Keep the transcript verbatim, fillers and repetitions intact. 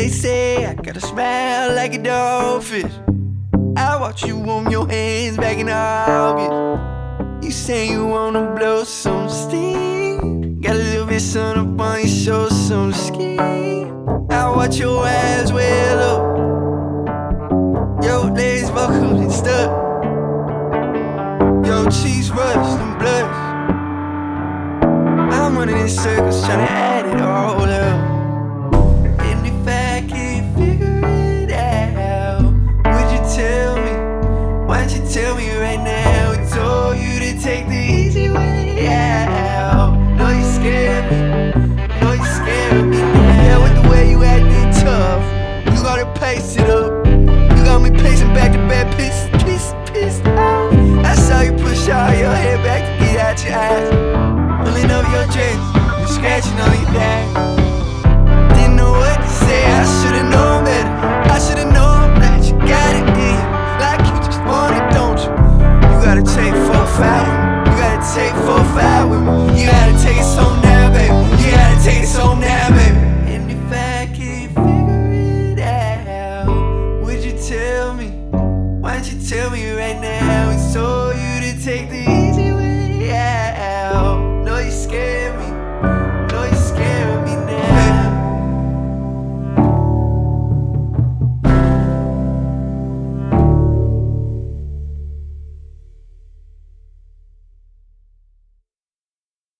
they say I gotta smell like a dogfish. I watch you warm your hands back in August. You say you wanna blow some steam. Got a little bit sun up on your shoulders, some skin. I watch your eyes well up, your legs buckled and stuck, your cheeks rushed and blushed. I'm running in circles trying to add it all up.